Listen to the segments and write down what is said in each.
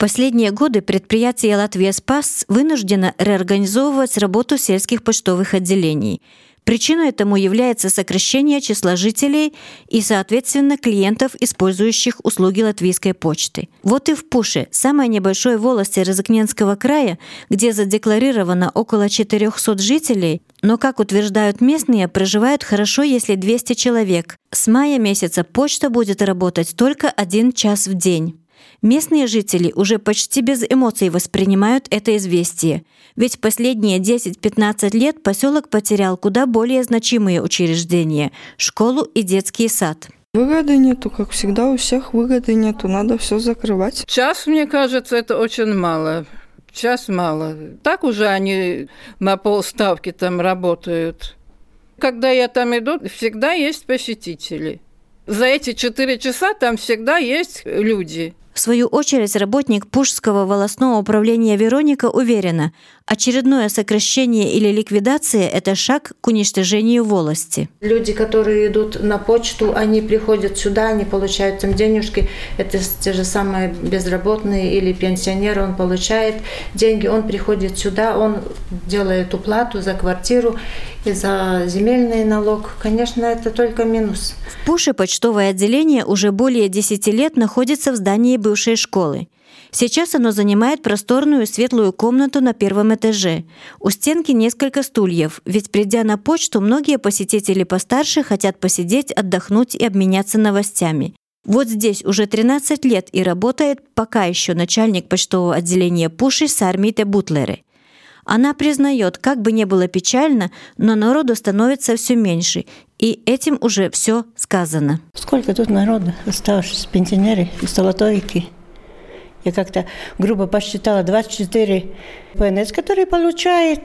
последние годы предприятие «Латвия Спас» вынуждено реорганизовывать работу сельских почтовых отделений. Причиной этому является сокращение числа жителей и, соответственно, клиентов, использующих услуги Латвийской почты. Вот и в Пуше, самой небольшой волости Разокненского края, где задекларировано около 400 жителей, но, как утверждают местные, проживают хорошо, если 200 человек. С мая месяца почта будет работать только 1 час в день. Местные жители уже почти без эмоций воспринимают это известие, ведь в последние 10-15 лет поселок потерял куда более значимые учреждения – школу и детский сад. Выгоды нету, как всегда, у всех выгоды нету, надо все закрывать. Час, мне кажется, это очень мало. Час мало. Так уже они на полставки там работают. Когда я там иду, всегда есть посетители. За эти 4 часа там всегда есть люди. В свою очередь, работник Пушского волостного управления Вероника уверена, очередное сокращение или ликвидация – это шаг к уничтожению волости. Люди, которые идут на почту, они приходят сюда, они получают там денежки. Это те же самые безработные или пенсионеры, он получает деньги, он приходит сюда, он делает уплату за квартиру и за земельный налог. Конечно, это только минус. В Пуше почтовое отделение уже более 10 лет находится в здании бывшей школы. Сейчас оно занимает просторную светлую комнату на 1 этаже. У стенки несколько стульев, ведь придя на почту, многие посетители постарше хотят посидеть, отдохнуть и обменяться новостями. Вот здесь уже 13 лет и работает пока еще начальник почтового отделения Пуши Сармите Бутлере. Она признает, как бы ни было печально, но народу становится все меньше, и этим уже все сказано. Сколько тут народа осталось, пенсионеры и столотовики. Я как-то грубо посчитала 24 ПНС, который получает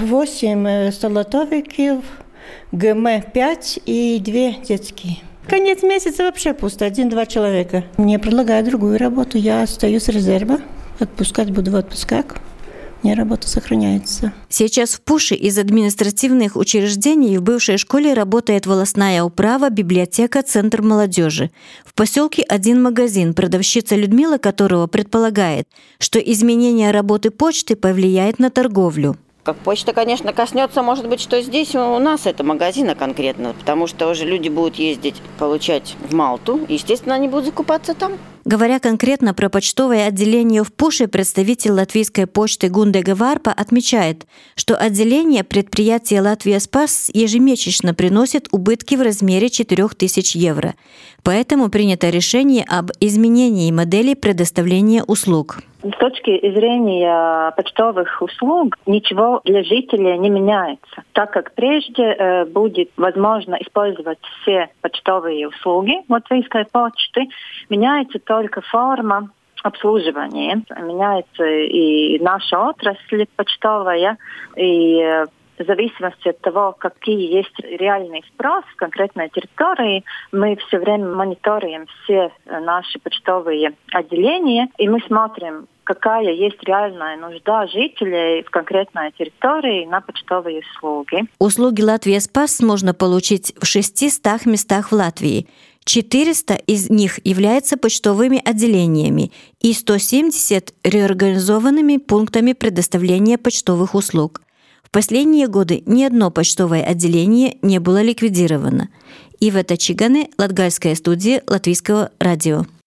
8 столотовиков, ГМ 5 и 2 детские. Конец месяца вообще пусто, 1-2 человека. Мне предлагают другую работу, я остаюсь с резерва, отпускать буду в отпусках. Мне работа сохраняется. Сейчас в Пуше из административных учреждений в бывшей школе работает волостная управа, библиотека, центр молодежи. В поселке один магазин, продавщица Людмила которого предполагает, что изменение работы почты повлияет на торговлю. Как почта, конечно, коснется, может быть, что здесь у нас это магазина конкретно, потому что уже люди будут ездить, получать в Малту, и, естественно, они будут закупаться там. Говоря конкретно про почтовое отделение в Пуше, представитель латвийской почты Гундега Варпа отмечает, что отделение предприятия «Латвия Спас» ежемесячно приносит убытки в размере 4000 евро. Поэтому принято решение об изменении модели предоставления услуг. С точки зрения почтовых услуг ничего для жителей не меняется, так как прежде будет возможно использовать все почтовые услуги латвийской почты, меняется только форма обслуживания, меняется и наша отрасль почтовая, и в зависимости от того, какие есть реальный спрос в конкретной территории, мы все время мониторим все наши почтовые отделения, и мы смотрим, какая есть реальная нужда жителей в конкретной территории на почтовые услуги. Услуги «Латвия Спас» можно получить в 600 местах в Латвии. 400 из них являются почтовыми отделениями и 170 реорганизованными пунктами предоставления почтовых услуг. В последние годы ни одно почтовое отделение не было ликвидировано. Ивета Чигане, Латгальская студия Латвийского радио.